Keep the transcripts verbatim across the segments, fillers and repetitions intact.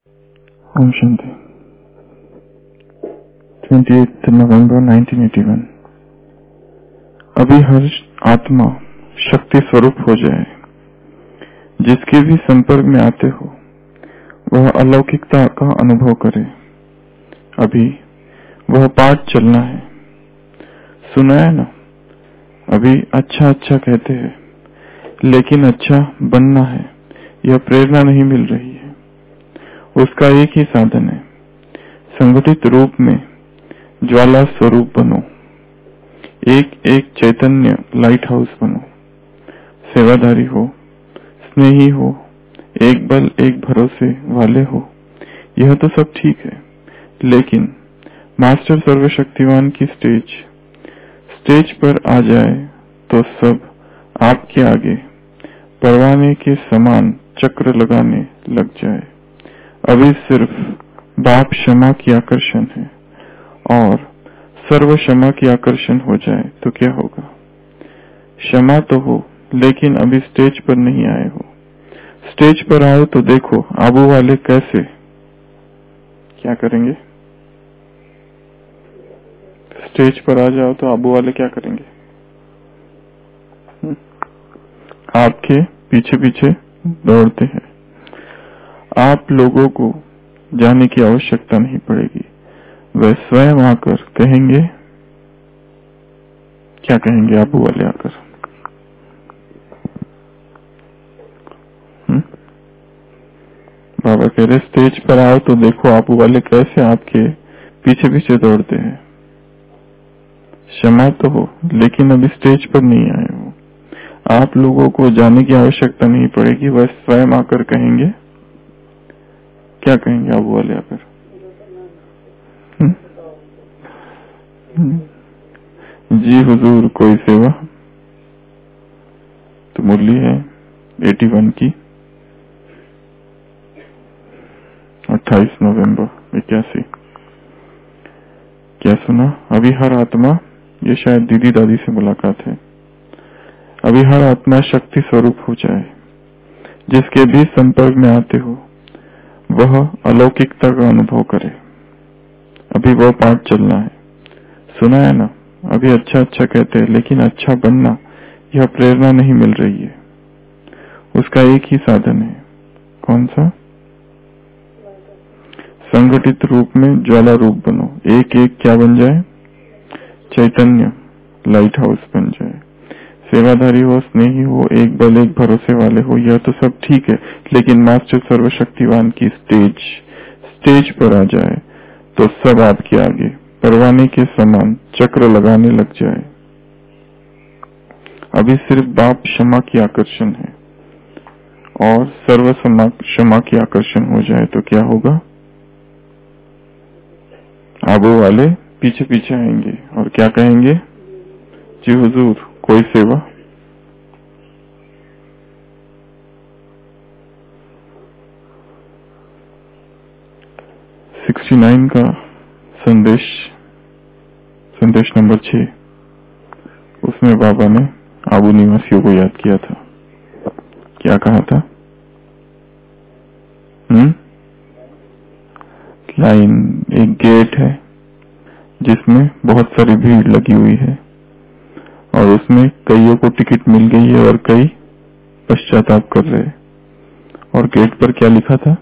ओम शांति। अट्ठाईस नवंबर nineteen eighty one. अभी हर आत्मा शक्ति स्वरूप हो जाए, जिसके भी संपर्क में आते हो वह अलौकिकता का अनुभव करे। अभी वह पाठ चलना है, सुना है ना। अभी अच्छा अच्छा कहते हैं, लेकिन अच्छा बनना है, यह प्रेरणा नहीं मिल रही है। उसका एक ही साधन है, संगठित रूप में ज्वाला स्वरूप बनो, एक एक चैतन्य लाइट हाउस बनो, सेवाधारी हो, स्नेही हो, एक बल एक भरोसे वाले हो। यह तो सब ठीक है, लेकिन मास्टर सर्वशक्तिवान की स्टेज स्टेज पर आ जाए तो सब आपके आगे परवाने के समान चक्र लगाने लग जाए। अभी सिर्फ बाप क्षमा की आकर्षण है और सर्व क्षमा की आकर्षण हो जाए तो क्या होगा? क्षमा तो हो, लेकिन अभी स्टेज पर नहीं आए हो। स्टेज पर आओ तो देखो आबू वाले कैसे क्या करेंगे। स्टेज पर आ जाओ तो आबू वाले क्या करेंगे? आपके पीछे पीछे दौड़ते हैं। आप लोगों को जाने की आवश्यकता नहीं पड़ेगी, वे स्वयं आकर कहेंगे। क्या कहेंगे आबू वाले आकर? हुँ? बाबा कह रहे स्टेज पर आओ तो देखो आबू वाले कैसे आपके पीछे पीछे दौड़ते हैं। क्षमा तो हो, लेकिन अभी स्टेज पर नहीं आए हो। आप लोगों को जाने की आवश्यकता नहीं पड़ेगी, वह स्वयं आकर कहेंगे। क्या कहेंगे आबू वाले आकर? जी हुजूर, कोई सेवा? तो मुरली है इक्यासी की, अट्ठाईस नवंबर इक्यासी। क्या सुना? अभी हर आत्मा, ये शायद दीदी दादी से मुलाकात है। अभी हर आत्मा शक्ति स्वरूप हो जाए, जिसके भी संपर्क में आते हो वह अलौकिकता का अनुभव करे। अभी वह पाठ चलना है, सुना है ना। अभी अच्छा अच्छा कहते हैं, लेकिन अच्छा बनना, यह प्रेरणा नहीं मिल रही है। उसका एक ही साधन है, कौन सा? संगठित रूप में ज्वाला रूप बनो, एक एक क्या बन जाए? चैतन्य लाइट हाउस बन जाए। सेवाधारी हो, स्नेही हो, एक बल एक भरोसे वाले हो। यह तो सब ठीक है, लेकिन मास्टर सर्वशक्तिवान की स्टेज स्टेज पर आ जाए तो सब आपके आगे परवाने के समान चक्र लगाने लग जाए। अभी सिर्फ बाप क्षमा की आकर्षण है और सर्व क्षमा की आकर्षण हो जाए तो क्या होगा? आबू वाले पीछे पीछे आएंगे और क्या कहेंगे? जी हुजूर, कोई सेवा? उनहत्तर का संदेश, संदेश नंबर छह, उसमें बाबा ने आबू निवासियों को याद किया था। क्या कहा था? हम्म लाइन, एक गेट है जिसमें बहुत सारी भीड़ लगी हुई है और उसमें कईयों को टिकट मिल गई है और कई पश्चाताप कर रहे हैं। और गेट पर क्या लिखा था?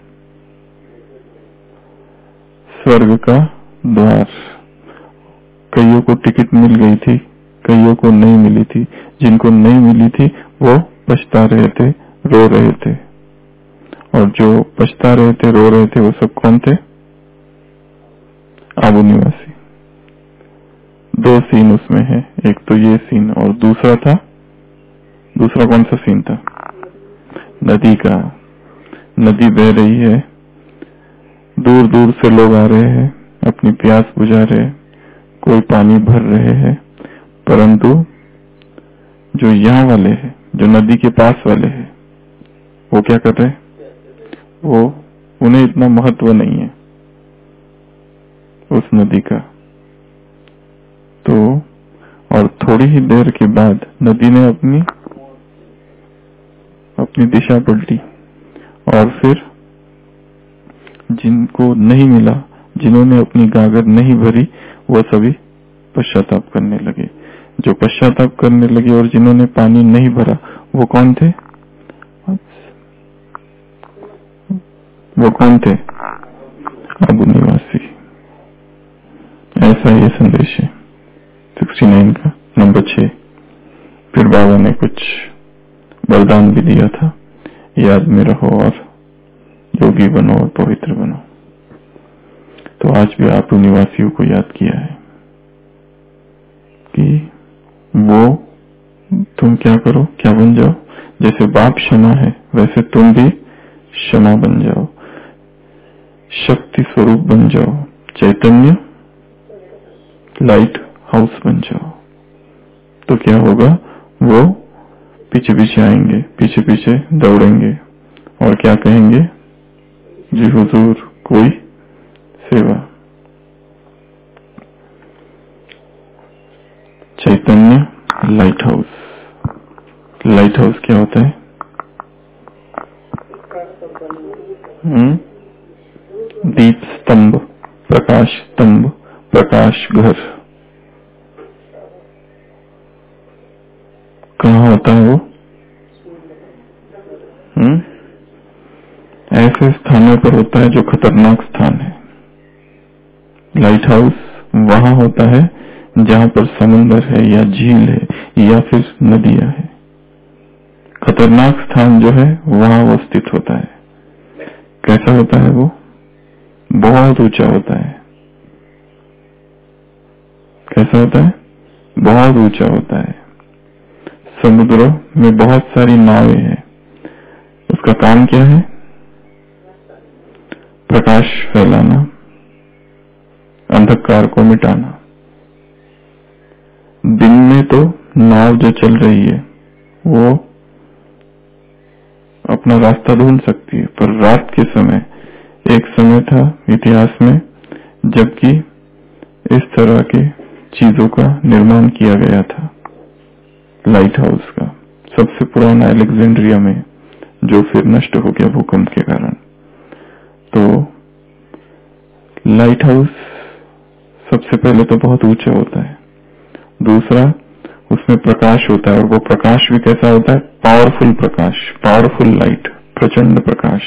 स्वर्ग का द्वार। कईयों को टिकट मिल गई थी, कईयों को नहीं मिली थी। जिनको नहीं मिली थी वो पछता रहे थे, रो रहे थे। और जो पछता रहे थे, रो रहे थे, वो सब कौन थे? आबू निवासी। दो सीन उसमें है, एक तो ये सीन और दूसरा था, दूसरा कौन सा सीन था? नदी का। नदी बह रही है, दूर दूर से लोग आ रहे हैं, अपनी प्यास बुझा रहे, कोई पानी भर रहे हैं, परंतु जो यहाँ वाले हैं, जो नदी के पास वाले हैं, वो क्या कर रहे हैं? वो उन्हें इतना महत्व नहीं है उस नदी का। तो और थोड़ी ही देर के बाद नदी ने अपनी अपनी दिशा पलटी और फिर जिनको नहीं मिला, जिन्होंने अपनी गागर नहीं भरी, वो सभी पश्चाताप करने लगे। जो पश्चाताप करने लगे और जिन्होंने पानी नहीं भरा वो कौन थे? वो कौन थे? आबू निवासी। ऐसा ये संदेश है सिक्सटी नाइन का नंबर छह। फिर बाबा ने कुछ वरदान भी दिया था, याद में रहो और योगी बनो और पवित्र बनो। तो आज भी आबू निवासियों को याद किया है कि वो तुम क्या करो, क्या बन जाओ, जैसे बाप क्षमा है वैसे तुम भी क्षमा बन जाओ, शक्ति स्वरूप बन जाओ, चैतन्य लाइट हाउस बन जाओ। तो क्या होगा? वो पीछे पीछे आएंगे, पीछे पीछे दौड़ेंगे और क्या कहेंगे? जी हुजूर कोई सेवा। Chaitanya lighthouse. Lighthouse क्या होता है? हम्म दीप स्तंभ, प्रकाश स्तंभ, प्रकाश घर। कहाँ होता है वो? हम्म ऐसे स्थानों पर होता है जो खतरनाक स्थान है। लाइट हाउस वहां होता है जहां पर समुद्र है या झील है या फिर नदियां है। खतरनाक स्थान जो है वहां वो स्थित होता है। कैसा होता है वो? बहुत ऊंचा होता है। कैसा होता है? बहुत ऊंचा होता है। समुद्रों में बहुत सारी नावें हैं। उसका काम क्या है? प्रकाश फैलाना, अंधकार को मिटाना। दिन में तो नाव जो चल रही है वो अपना रास्ता ढूंढ सकती है, पर रात के समय एक समय था इतिहास में जबकि इस तरह के चीजों का निर्माण किया गया था। लाइट हाउस का सबसे पुराना अलेक्जेंड्रिया में, जो फिर नष्ट हो गया भूकंप के कारण। तो लाइट हाउस सबसे पहले तो बहुत ऊंचा होता है, दूसरा उसमें प्रकाश होता है और वो प्रकाश भी कैसा होता है? पावरफुल प्रकाश, पावरफुल लाइट, प्रचंड प्रकाश।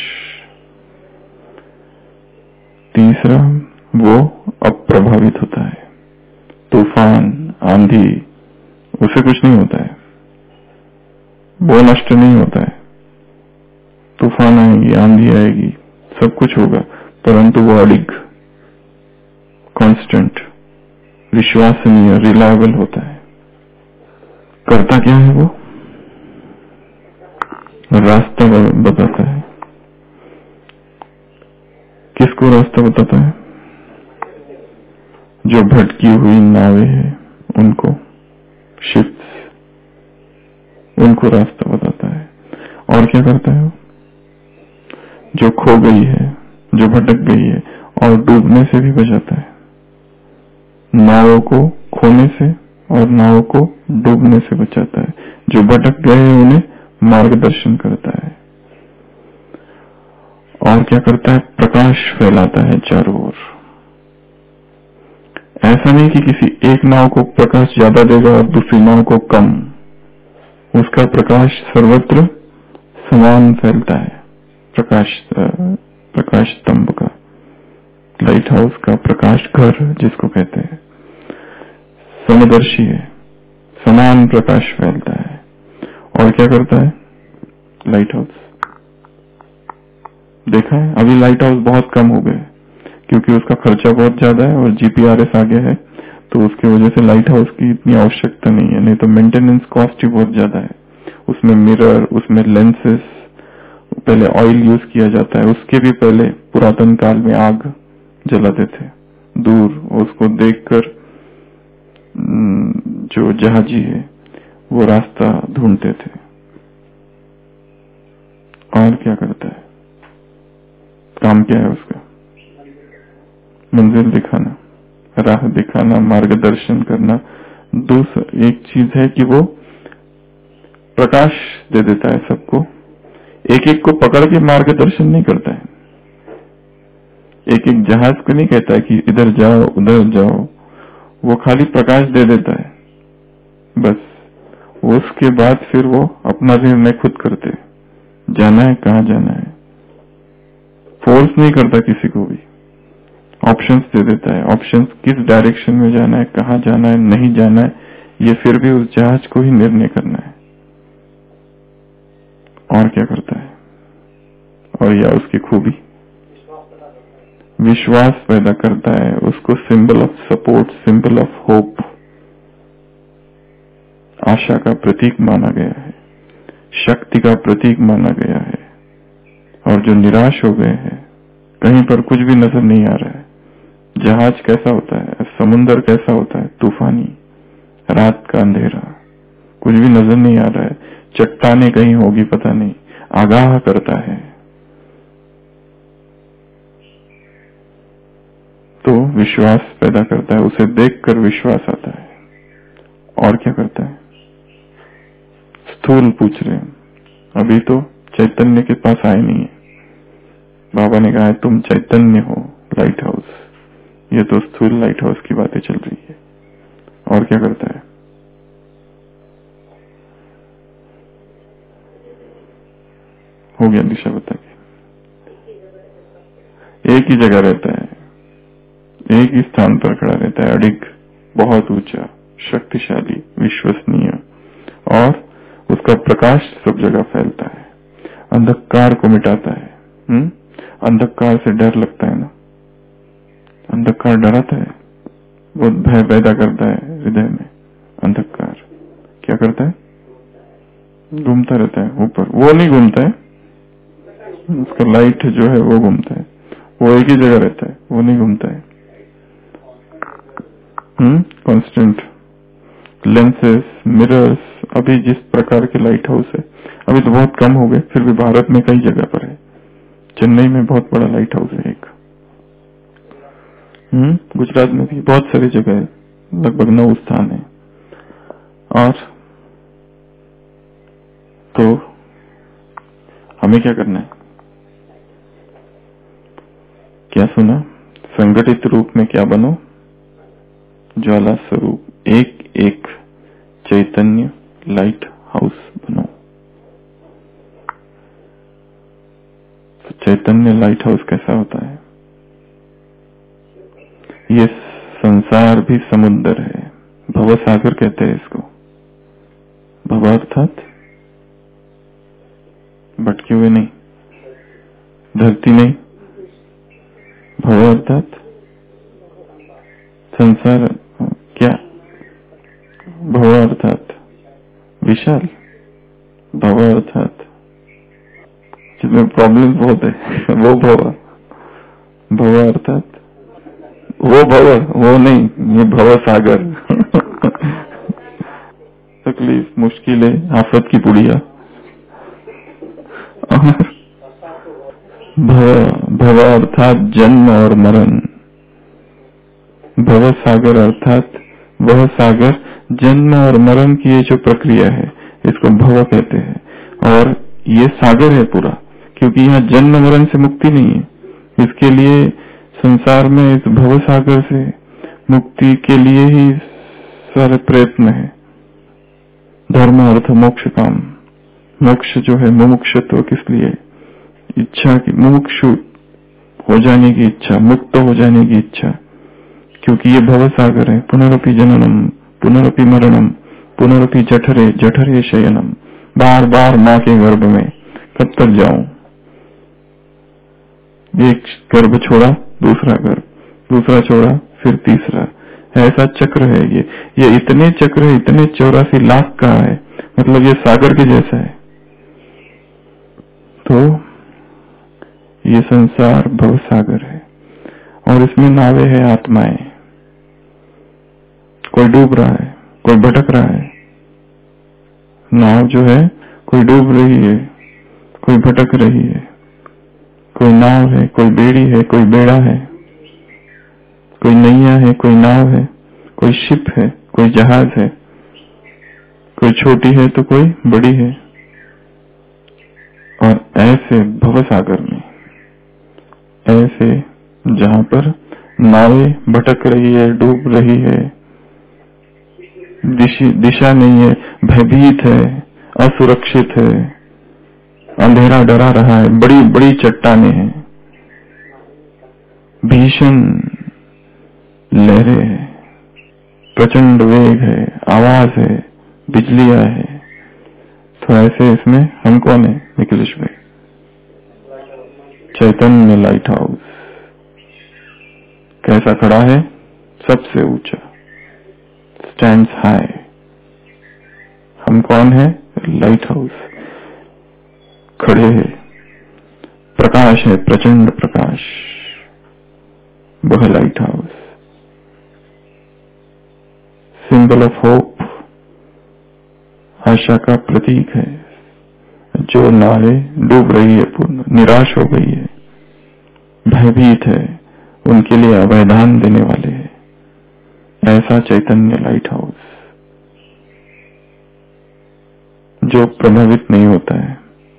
तीसरा वो अप्रभावित होता है। तूफान, आंधी, उसे कुछ नहीं होता है, वो नष्ट नहीं होता है। तूफान आएगी, आंधी आएगी, सब कुछ होगा, परंतु वो अडिग, कांस्टेंट, विश्वसनीय, रिलायबल होता है। करता क्या है वो? रास्ता बताता है। किसको रास्ता बताता है? जो भटकी हुई नावें हैं उनको, शिप्स, उनको रास्ता बताता है। और क्या करता है वो? जो खो गई है, जो भटक गई है, और डूबने से भी बचाता है। नावों को खोने से और नाव को डूबने से बचाता है। जो भटक गए हैं उन्हें मार्गदर्शन करता है। और क्या करता है? प्रकाश फैलाता है चारों ओर। ऐसा नहीं कि किसी एक नाव को प्रकाश ज्यादा देगा और दूसरी नाव को कम। उसका प्रकाश सर्वत्र समान फैलता है। प्रकाश प्रकाश स्तंभ का, लाइट हाउस का प्रकाश घर जिसको कहते हैं, समदर्शी है, समान प्रकाश फैलता है। और क्या करता है लाइट हाउस? देखा है, अभी लाइट हाउस बहुत कम हो गए क्योंकि उसका खर्चा बहुत ज्यादा है और जीपीआरएस आगे है, तो उसकी वजह से लाइट हाउस की इतनी आवश्यकता नहीं है। नहीं तो मेंटेनेंस कॉस्ट ही बहुत ज्यादा है। उसमें मिरर, उसमें लेंसेस, पहले ऑयल यूज किया जाता है। उसके भी पहले पुरातन काल में आग जलाते थे दूर, उसको देखकर जो जहाजी है वो रास्ता ढूंढते थे। और क्या करता है? काम क्या है उसका? मंजिल दिखाना, राह दिखाना, मार्गदर्शन करना। दूसरा एक चीज है कि वो प्रकाश दे देता है सबको, एक एक को पकड़ के मार्गदर्शन नहीं करता है। एक एक जहाज को नहीं कहता कि इधर जाओ उधर जाओ, वो खाली प्रकाश दे देता है बस। उसके बाद फिर वो अपना निर्णय खुद करते, जाना है कहाँ जाना है। फोर्स नहीं करता किसी को भी, ऑप्शंस दे देता है। ऑप्शंस किस डायरेक्शन में जाना है, कहाँ जाना है, नहीं जाना है, ये फिर भी उस जहाज को ही निर्णय करना है। और क्या करता है? और या उसकी खूबी विश्वास पैदा करता है, उसको symbol of support, symbol of hope, आशा का प्रतीक माना गया है, शक्ति का प्रतीक माना गया है। और जो निराश हो गए हैं, कहीं पर कुछ भी नजर नहीं आ रहा है, जहाज कैसा होता है, समुन्दर कैसा होता है, तूफानी, रात का अंधेरा, कुछ भी नजर नहीं आ रहा है, चट्टाने कहीं होगी पता नहीं, आगाह करता है। तो विश्वास पैदा करता है, उसे देखकर विश्वास आता है। और क्या करता है? स्थूल पूछ रहे हैं, अभी तो चैतन्य के पास आए नहीं है। बाबा ने कहा है तुम चैतन्य हो, लाइट हाउस। ये तो स्थूल लाइट हाउस की बातें चल रही है। और क्या करता है? हो गया दिशा बता के। एक ही जगह रहता है, एक ही स्थान पर खड़ा रहता है, अडिग, बहुत ऊंचा, शक्तिशाली, विश्वसनीय, और उसका प्रकाश सब जगह फैलता है, अंधकार को मिटाता है। हुँ? अंधकार से डर लगता है ना, अंधकार डराता है, बहुत भय पैदा करता है हृदय में। अंधकार क्या करता है? घूमता रहता है ऊपर, वो नहीं घूमता है, उसका लाइट जो है वो घूमता है, वो एक ही जगह रहता है, वो नहीं घूमता है। हम्म कांस्टेंट लेंसेस, मिरर्स, अभी जिस प्रकार के लाइट हाउस है, अभी तो बहुत कम हो गए, फिर भी भारत में कई जगह पर है। चेन्नई में बहुत बड़ा लाइट हाउस है एक, हम्म गुजरात में भी बहुत सारी जगह है, लगभग नौ स्थान है। और तो हमें क्या करना है? क्या सुना? संगठित रूप में क्या बनो? ज्वाला स्वरूप, एक एक चैतन्य लाइट हाउस बनो। तो चैतन्य लाइट हाउस कैसा होता है? ये संसार भी समुद्र है, भव सागर कहते हैं इसको। भव अर्थात भटके हुए नहीं, धरती नहीं, भव अर्थात संसार। क्या? भव अर्थात विशाल, भव अर्थात जिसमें प्रॉब्लम बहुत है वो भव। भव अर्थात वो भव, वो नहीं, ये भव सागर तकलीफ, मुश्किलें, आफत की पुड़िया। भव, भव अर्थात जन्म और मरण। भव सागर अर्थात वह सागर, जन्म और मरण की ये जो प्रक्रिया है इसको भव कहते हैं। और ये सागर है पूरा, क्योंकि यहाँ जन्म मरण से मुक्ति नहीं है। इसके लिए संसार में इस भव सागर से मुक्ति के लिए ही सारे प्रयत्न है। धर्म अर्थ मोक्ष काम। मोक्ष जो है, मुमुक्षुत्व किस लिए? इच्छा की, मुमुक्षु हो जाने की इच्छा, मुक्त हो जाने की इच्छा, क्योंकि ये भव सागर है। पुनरपि जननम पुनरपि मरणम पुनरपि जठरे जठरे शयनम। बार बार माँ के गर्भ में कब तक जाऊं? एक गर्भ छोड़ा, दूसरा गर्भ, दूसरा छोड़ा, फिर तीसरा, ऐसा चक्र है ये। ये इतने चक्र है, इतने चौरासी लाख का है, मतलब ये सागर के जैसा है। तो ये संसार भव सागर है और इसमें नावे है आत्माएं। कोई डूब रहा है, कोई भटक रहा है। नाव जो है, कोई डूब रही है, कोई भटक रही है। कोई नाव है, कोई बेड़ी है, कोई बेड़ा है, कोई नैया है, कोई नाव है, कोई शिप है, कोई जहाज है, कोई छोटी है तो कोई बड़ी है। और ऐसे भव सागर में, ऐसे जहाँ पर नावें भटक रही है, डूब रही है, दिशा नहीं है, भयभीत है, असुरक्षित है, अंधेरा डरा रहा है, बड़ी बड़ी चट्टानें हैं, भीषण लहरें है, प्रचंड वेग है, आवाज है, बिजलियां है। तो ऐसे इसमें हम कौन है निखिलेश भाई? चैतन्य लाइट हाउस कैसा खड़ा है? सबसे ऊंचा, स्टैंड्स हाई। हम कौन है? लाइट हाउस, खड़े हैं, प्रकाश है, प्रचंड प्रकाश, वह lighthouse, symbol of hope, आशा का प्रतीक है। जो नावे डूब रही है, पूर्ण निराश हो गई है, भयभीत है, उनके लिए अभयदान देने वाले हैं। ऐसा चैतन्य लाइट हाउस जो प्रभावित नहीं होता है,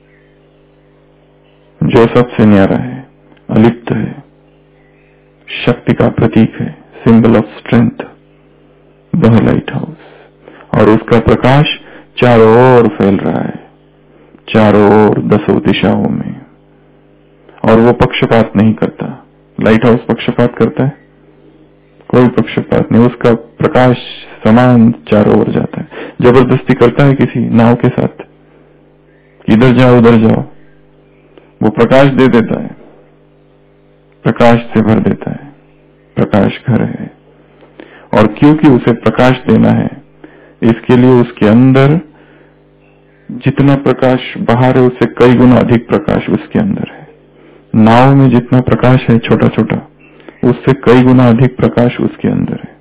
जो सबसे न्यारा है, अलिप्त है, शक्ति का प्रतीक है, सिंबल ऑफ स्ट्रेंथ, वह लाइट हाउस। और उसका प्रकाश चारों ओर फैल रहा है, चारों ओर दसों दिशाओं में। और वो पक्षपात नहीं करता। लाइट हाउस पक्षपात करता है? कोई पक्षपात नहीं, उसका प्रकाश समान चारों ओर जाता है। जबरदस्ती करता है किसी नाव के साथ, इधर जाओ उधर जाओ, वो प्रकाश दे देता है, प्रकाश से भर देता है, प्रकाश घर है। और क्योंकि उसे प्रकाश देना है, इसके लिए उसके अंदर जितना प्रकाश बाहर है उससे कई गुना अधिक प्रकाश उसके अंदर है। नाव में जितना प्रकाश है छोटा छोटा, उससे कई गुना अधिक प्रकाश उसके अंदर है।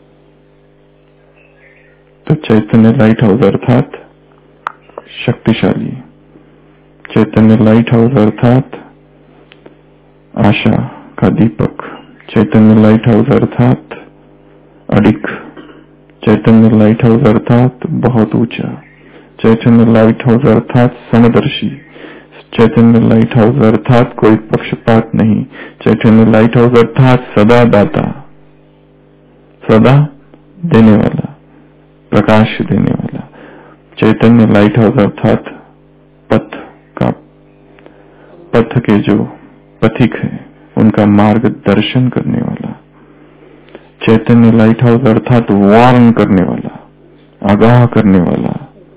तो चैतन्य लाइट हाउस अर्थात शक्तिशाली, चैतन्य लाइट हाउस अर्थात आशा का दीपक, चैतन्य लाइट हाउस अर्थात अडिग, चैतन्य लाइट हाउस अर्थात बहुत ऊंचा, चैतन्य लाइट हाउस अर्थात समदर्शी, चैतन्य लाइट हाउस अर्थात कोई पक्षपात नहीं, चैतन्य लाइट हाउस अर्थात सदा दाता, सदा देने वाला, प्रकाश देने वाला। चैतन्य लाइट हाउस अर्थात पथ का, पथ के जो पथिक है उनका मार्गदर्शन करने वाला। चैतन्य लाइट हाउस अर्थात वार्न करने वाला, आगाह करने वाला।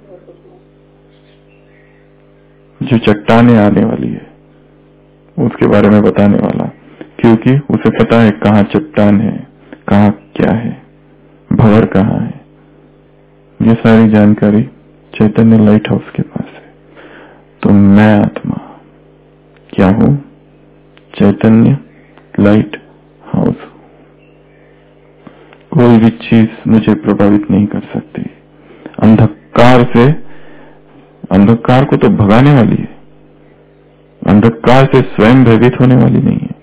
जो चट्टाने आने वाली है उसके बारे में बताने वाला, क्योंकि उसे पता है कहाँ चट्टान है, कहाँ क्या है, भंवर कहाँ है। ये सारी जानकारी चैतन्य लाइट हाउस के पास है। तो मैं आत्मा क्या हूँ? Chaitanya lighthouse. कोई भी चीज मुझे प्रभावित नहीं कर सकती। अंधकार से, अंधकार को तो भगाने वाली है, अंधकार से स्वयं भयभीत होने वाली नहीं है।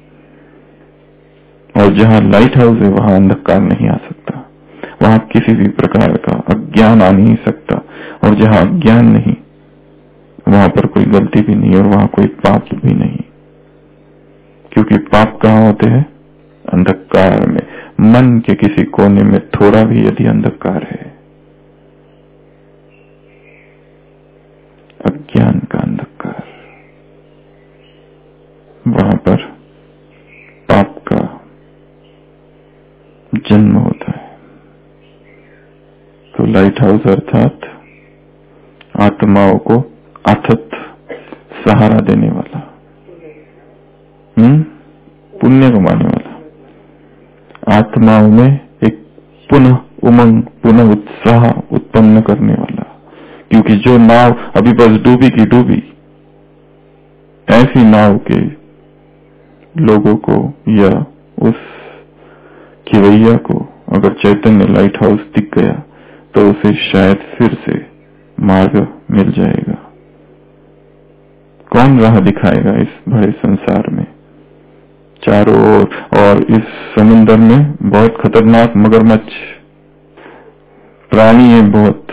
और जहाँ लाइट हाउस है वहां अंधकार नहीं आ सकता, वहां किसी भी प्रकार का अज्ञान आ नहीं सकता। और जहाँ अज्ञान नहीं वहां पर कोई गलती भी नहीं और वहां कोई पाप भी नहीं, क्योंकि पाप कहाँ होते हैं? अंधकार में। मन के किसी कोने में थोड़ा भी यदि अंधकार है, अज्ञान का अंधकार, वहां पर पाप का जन्म होता है। तो लाइट हाउस अर्थात आत्माओं को अथक सहारा देने वाला, हम्म पुण्य कमाने वाला, आत्माओं में एक पुनः उमंग, पुनः उत्साह उत्पन्न करने वाला। क्योंकि जो नाव अभी बस डूबी की डूबी, ऐसी नाव के लोगों को या उस खिवैया को अगर चैतन्य लाइट हाउस दिख गया तो उसे शायद फिर से मार्ग मिल जाएगा। कौन राह दिखाएगा इस बड़े संसार में चारों ओर? और इस समुद्र में बहुत खतरनाक मगरमच्छ प्राणी है, बहुत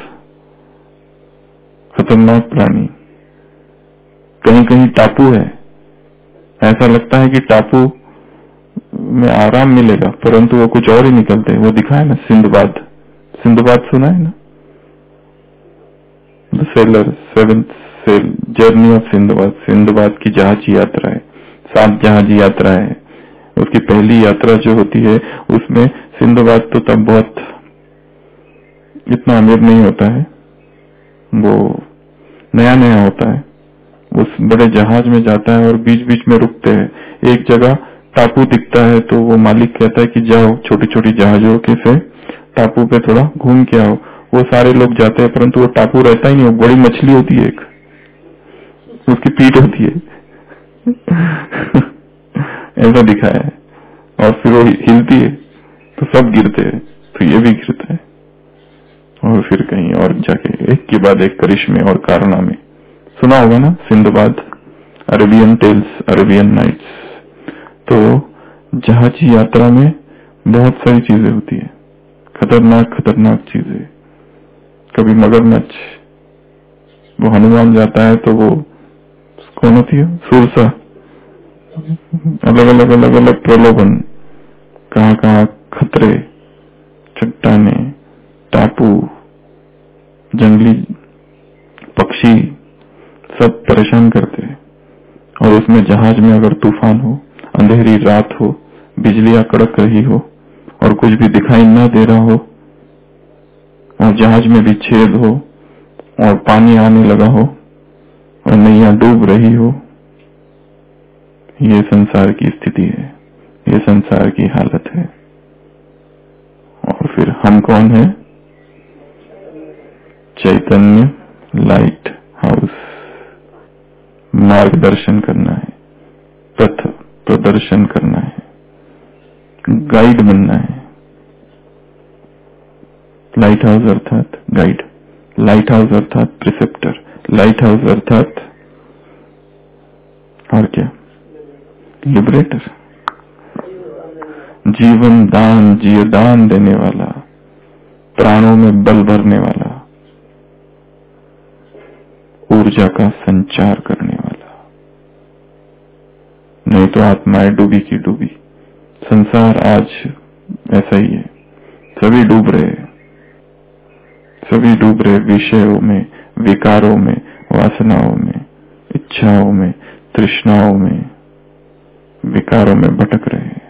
खतरनाक प्राणी। कहीं कहीं टापू है, ऐसा लगता है कि टापू में आराम मिलेगा, परंतु वो कुछ और ही निकलते हैं। वो दिखाया ना सिंधबाद, सिंधबाद सुना है ना, the sailor, seventh sail, journey of Sindbad. Sindbad की जहाज यात्रा है, सात जहाज यात्रा है। उसकी पहली यात्रा जो होती है उसमें सिंधबाद तो तब बहुत इतना अमीर नहीं होता है, वो नया नया होता है। उस बड़े जहाज में जाता है और बीच बीच में रुकते हैं। एक जगह टापू दिखता है तो वो मालिक कहता है कि जाओ छोटी छोटी जहाजों के से टापू पे थोड़ा घूम के आओ। वो सारे लोग जाते हैं, परंतु वो टापू रहता ही नहीं, वो बड़ी मछली होती है एक, उसकी पीठ होती है ऐसा दिखाया है। और फिर वो हिलती है तो सब गिरते हैं, तो ये भी गिरता है। और फिर कहीं और जाके एक के बाद एक करिश्मे और कारनामे। सुना होगा ना Sindbad, Arabian tales, Arabian nights. तो जहाजी यात्रा में बहुत सारी चीजें होती है, खतरनाक खतरनाक चीजें। कभी मगरमच्छ, वो हनुमान जाता है तो वो कौन होती है, सुरसा, अलग अलग अलग अलग प्रलोभन, कहाँ कहाँ खतरे, चट्टाने, टापू, जंगली पक्षी, सब परेशान करते हैं। और उसमें जहाज में अगर तूफान हो, अंधेरी रात हो, बिजलियां कड़क रही हो और कुछ भी दिखाई न दे रहा हो, और जहाज में भी छेद हो और पानी आने लगा हो और नैया डूब रही हो, ये संसार की स्थिति है, ये संसार की हालत है। और फिर हम कौन है? Chaitanya lighthouse. मार्गदर्शन करना है, पथ प्रदर्शन करना है, गाइड बनना है। लाइट हाउस अर्थात गाइड, लाइट हाउस अर्थात प्रिसेप्टर, लाइट हाउस अर्थात और क्या, लिबरेटर, जीवन दान, जीवदान देने वाला, प्राणों में बल भरने वाला, ऊर्जा का संचार करने वाला। नहीं तो आत्माएं डूबी की डूबी। संसार आज ऐसा ही है, सभी डूब रहे, सभी डूब रहे विषयों में, विकारों में, वासनाओं में, इच्छाओं में, तृष्णाओं में, विकारों में भटक रहे हैं।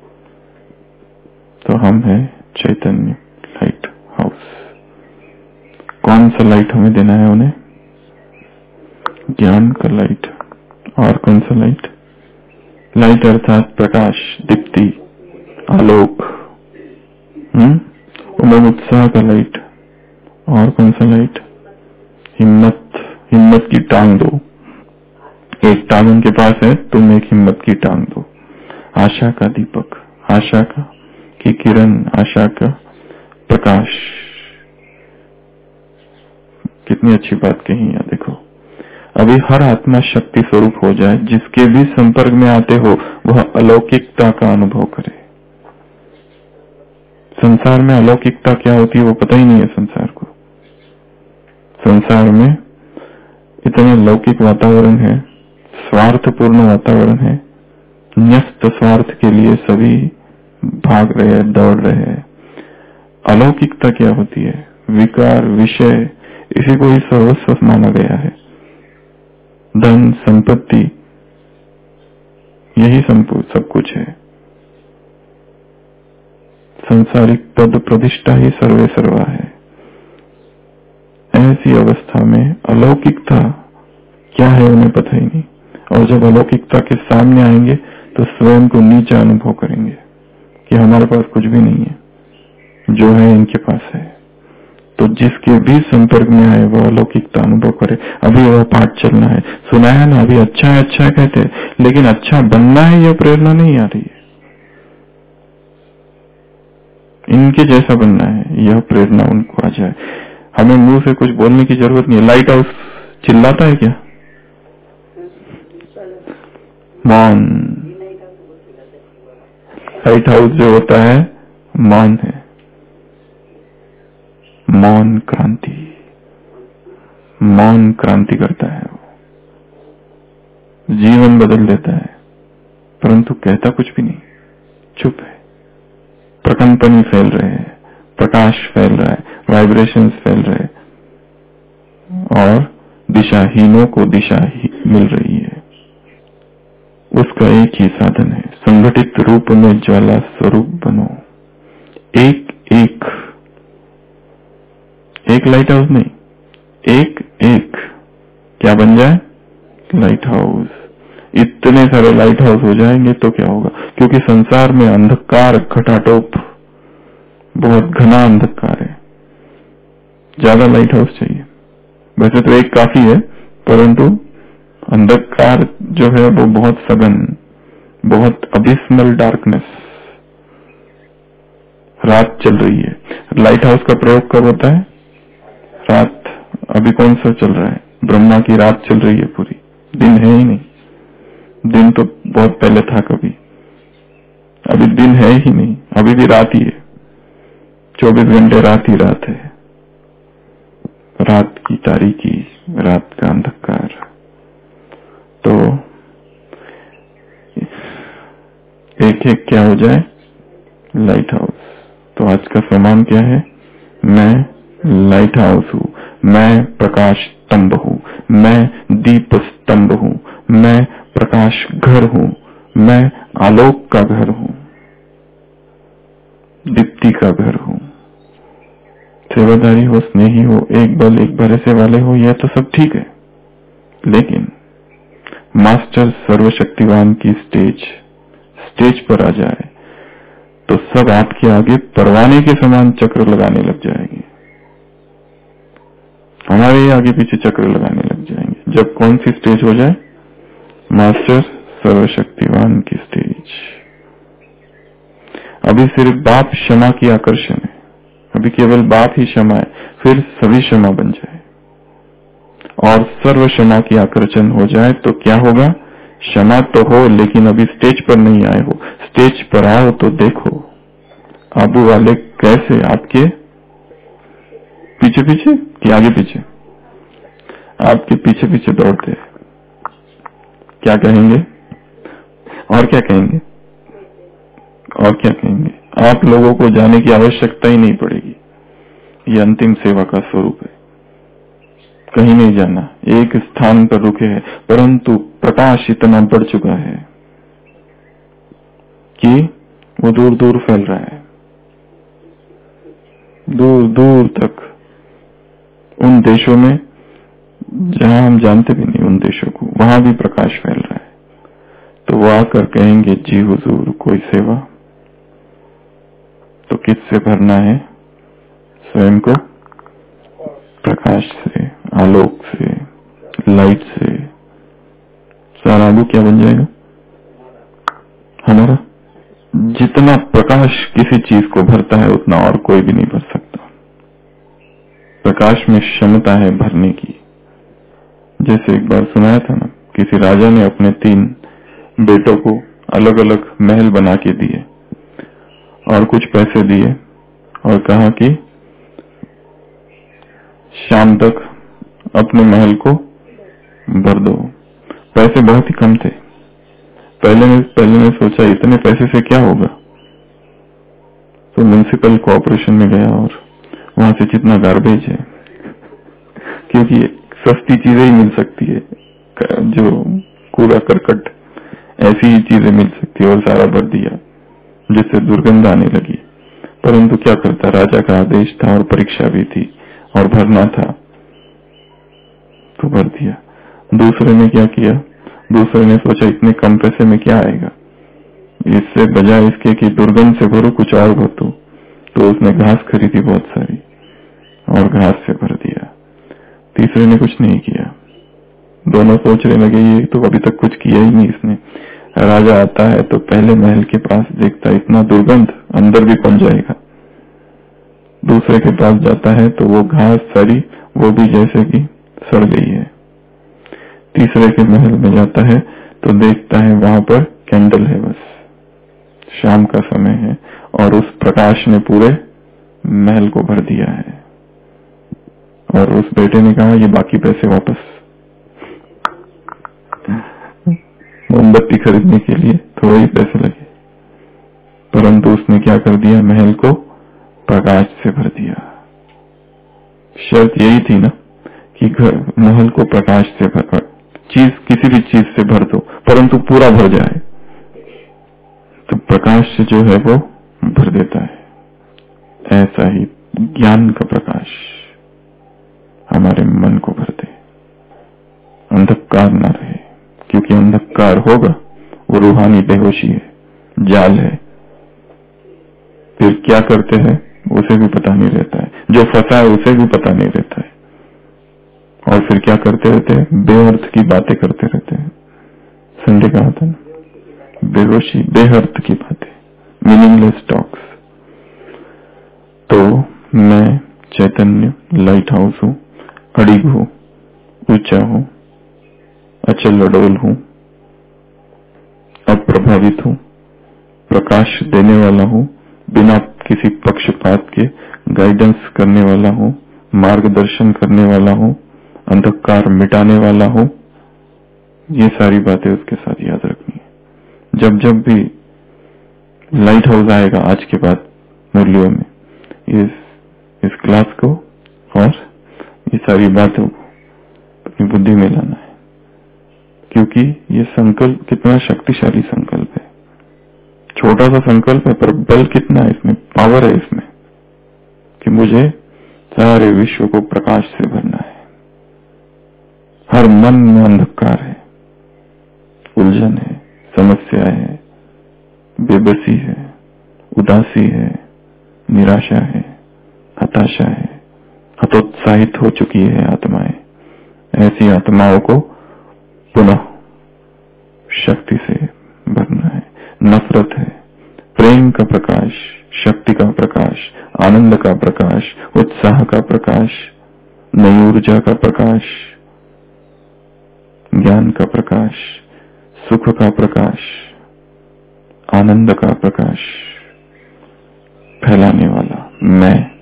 तो हम हैं चैतन्य लाइट हाउस। कौन सा लाइट हमें देना है उन्हें? ज्ञान का लाइट। और कौन सा लाइट? लाइट अर्थात प्रकाश, दीप्ति, आलोक, हम्म उमंग उत्साह का लाइट। और कौन सा लाइट? हिम्मत, हिम्मत की टांग दो। एक टांग उनके पास है, तुम एक हिम्मत की टांग दो। आशा का दीपक, आशा का की किरण, आशा का प्रकाश। कितनी अच्छी बात कही है। देखो, अभी हर आत्मा शक्ति स्वरूप हो जाए, जिसके भी संपर्क में आते हो वह अलौकिकता का अनुभव करे। संसार में अलौकिकता क्या होती है वो पता ही नहीं है संसार को। संसार में इतने लौकिक वातावरण है, स्वार्थपूर्ण वातावरण है, न्यस्त स्वार्थ के लिए सभी भाग रहे हैं, दौड़ रहे हैं। अलौकिकता क्या होती है? विकार, विषय, इसी को ही सर्वस्व माना गया है। धन, संपत्ति, यही सब कुछ है। संसारिक पद प्रतिष्ठा ही सर्वे सर्वा है। ऐसी अवस्था में अलौकिकता क्या है उन्हें पता ही नहीं। और जब अलौकिकता के सामने आएंगे तो स्वयं को नीचा अनुभव करेंगे कि हमारे पास कुछ भी नहीं है, जो है इनके पास है। तो जिसके भी संपर्क में आए वो अलौकिकता अनुभव करे। अभी वह पाठ चलना है, सुनाया ना, अभी अच्छा है अच्छा है कहते हैं, लेकिन अच्छा बनना है यह प्रेरणा नहीं आ रही है। इनके जैसा बनना है, यह प्रेरणा उनको आ जाए। हमें मुंह से कुछ बोलने की जरूरत नहीं है। लाइट हाउस चिल्लाता है क्या? मौन। लाइट हाउस जो होता है मौन है, मौन क्रांति, मौन क्रांति करता है। वो जीवन बदल देता है, परंतु कहता कुछ भी नहीं, चुप है। प्रकंपन ही फैल रहे हैं, प्रकाश फैल रहा है, वाइब्रेशंस फैल रहे हैं और दिशाहीनों को दिशा ही मिल रही है। उसका एक ही साधन है, संगठित रूप में ज्वाला स्वरूप बनो। एक एक एक लाइट हाउस नहीं, एक एक क्या बन जाए? Lighthouse. इतने सारे लाइट हाउस हो जाएंगे तो क्या होगा? क्योंकि संसार में अंधकार खटाटोप, बहुत घना अंधकार है, ज्यादा लाइट हाउस चाहिए। वैसे तो एक काफी है, परंतु अंधकार जो है वो बहुत सघन, बहुत अबिस्मल डार्कनेस। रात चल रही है। लाइट हाउस का प्रयोग कब होता है? रात। अभी कौन सा चल रहा है? ब्रह्मा की रात चल रही है पूरी, दिन है ही नहीं। दिन तो बहुत पहले था कभी, अभी दिन है ही नहीं, अभी भी रात ही है। चौबीस घंटे रात ही रात है। रात की तारीकी, रात का अंधकार। तो एक एक क्या हो जाए? Lighthouse. तो आज का फरमान क्या है? मैं लाइट हाउस हूँ, मैं प्रकाश स्तंभ हूँ, मैं दीप स्तंभ हूँ, मैं प्रकाश घर हूँ, मैं आलोक का घर हूँ, दीप्ति का घर हूँ। सेवादारी हो, स्नेही हो, एक बल एक भरोसे वाले हो, यह तो सब ठीक है, लेकिन मास्टर सर्वशक्तिवान की स्टेज स्टेज पर आ जाए तो सब आपके आगे परवाने के समान चक्र लगाने लग जाएंगे, हमारे आगे पीछे चक्र लगाने लग जाएंगे। जब कौन सी स्टेज हो जाए? मास्टर सर्वशक्तिवान की स्टेज। अभी सिर्फ बाप क्षमा की आकर्षण है, अभी केवल बाप ही क्षमा है, फिर सभी क्षमा बन जाए और सर्व क्षमा की आकर्षण हो जाए तो क्या होगा? क्षमा तो हो, लेकिन अभी स्टेज पर नहीं आए हो। स्टेज पर आओ तो देखो आबू वाले कैसे आपके पीछे पीछे कि आगे पीछे, आपके पीछे पीछे दौड़ते हैं। क्या कहेंगे और क्या कहेंगे और क्या कहेंगे? आप लोगों को जाने की आवश्यकता ही नहीं पड़ेगी। ये अंतिम सेवा का स्वरूप है। कहीं नहीं जाना, एक स्थान पर रुके हैं, परंतु प्रकाश इतना बढ़ चुका है कि वो दूर दूर फैल रहा है, दूर दूर तक, उन देशों में जहां हम जानते भी नहीं उन देशों को, वहां भी प्रकाश फैल रहा है। तो वो आकर कहेंगे, जी हुजूर कोई सेवा? तो किससे भरना है? स्वयं को प्रकाश से, आलोक से, लाइट से। सारा आलू क्या बन जाएगा? हमारा। जितना प्रकाश किसी चीज को भरता है उतना और कोई भी नहीं भर सकता। प्रकाश में क्षमता है भरने की। जैसे एक बार सुनाया था ना, किसी राजा ने अपने तीन बेटों को अलग अलग महल बना के दिए और कुछ पैसे दिए और कहा कि शाम तक अपने महल को भर दो। पैसे बहुत ही कम थे। पहले ने पहले ने सोचा इतने पैसे से क्या होगा, तो म्युनिसिपल कॉर्पोरेशन में गया और वहां से जितना गार्बेज है, क्योंकि सस्ती चीजें ही मिल सकती है, जो कूड़ा करकट ऐसी ही चीजें मिल सकती है, और सारा भर दिया जिससे दुर्गंध आने लगी। परंतु क्या करता, राजा का आदेश था और परीक्षा भी थी और भरना था तो भर दिया। दूसरे ने क्या किया, दूसरे ने सोचा इतने कम पैसे में क्या आएगा, इससे बजाय इसके कि दुर्गंध से भरो कुछ और भर दो, तो उसने घास खरीदी बहुत सारी और घास से भर दिया। तीसरे ने कुछ नहीं किया। दोनों सोचने लगे ये तो अभी तक कुछ किया ही नहीं इसने। राजा आता है तो पहले महल के पास देखता इतना दुर्गंध, अंदर भी कौन जाएगा। दूसरे के पास जाता है तो वो घास सारी वो भी जैसे कि सड़ गई है। तीसरे के महल में जाता है तो देखता है वहां पर कैंडल है, बस शाम का समय है और उस प्रकाश ने पूरे महल को भर दिया है। और उस बेटे ने कहा ये बाकी पैसे वापस, मोमबत्ती खरीदने के लिए थोड़े ही पैसे लगे, परंतु उसने क्या कर दिया, महल को प्रकाश से भर दिया। शर्त यही थी ना कि घर महल को प्रकाश से भर, चीज किसी भी चीज से भर दो परंतु पूरा भर जाए, तो प्रकाश से जो है वो भर देता है। ऐसा ही ज्ञान का प्रकाश हमारे मन को भर दे, अंधकार ना रहे, क्योंकि अंधकार होगा वो रूहानी बेहोशी है, जाल है। फिर क्या करते हैं उसे भी पता नहीं रहता है, जो फंसा है उसे भी पता नहीं रहता है, और फिर क्या करते रहते हैं, बेअर्थ की बातें करते रहते हैं। संडे कहा था ना, बेहोशी, बेअर्थ की बातें, मीनिंगलेस टॉक्स। तो मैं चैतन्य लाइट हाउस हूँ, अड़िग हूँ, ऊंचा हूँ, अचल अडोल हूँ, अप्रभावित हूँ, प्रकाश देने वाला हूँ, बिना किसी पक्षपात के गाइडेंस करने वाला हूँ, मार्गदर्शन करने वाला हूँ, अंधकार मिटाने वाला हूँ। ये सारी बातें उसके साथ याद रखनी है। जब जब भी लाइट हाउस आएगा आज के बाद मुरलियों में, इस इस क्लास को और ये सारी बातों को अपनी बुद्धि में लाना है, क्योंकि ये संकल्प कितना शक्तिशाली संकल्प है। छोटा सा संकल्प है पर बल कितना है इसमें, पावर है इसमें, कि मुझे सारे विश्व को प्रकाश से भरना है। हर मन में अंधकार है, उलझन है, समस्या है, बेबसी है, उदासी है, निराशा है, हताशा है, हतोत्साहित हो चुकी है आत्माएं। ऐसी आत्माओं को पुनः शक्ति से भरना है। नफरत है, प्रेम का प्रकाश, शक्ति का प्रकाश, आनंद का प्रकाश, उत्साह का प्रकाश, नई ऊर्जा का प्रकाश, ज्ञान का प्रकाश, सुख का प्रकाश, आनंद का प्रकाश फैलाने वाला मैं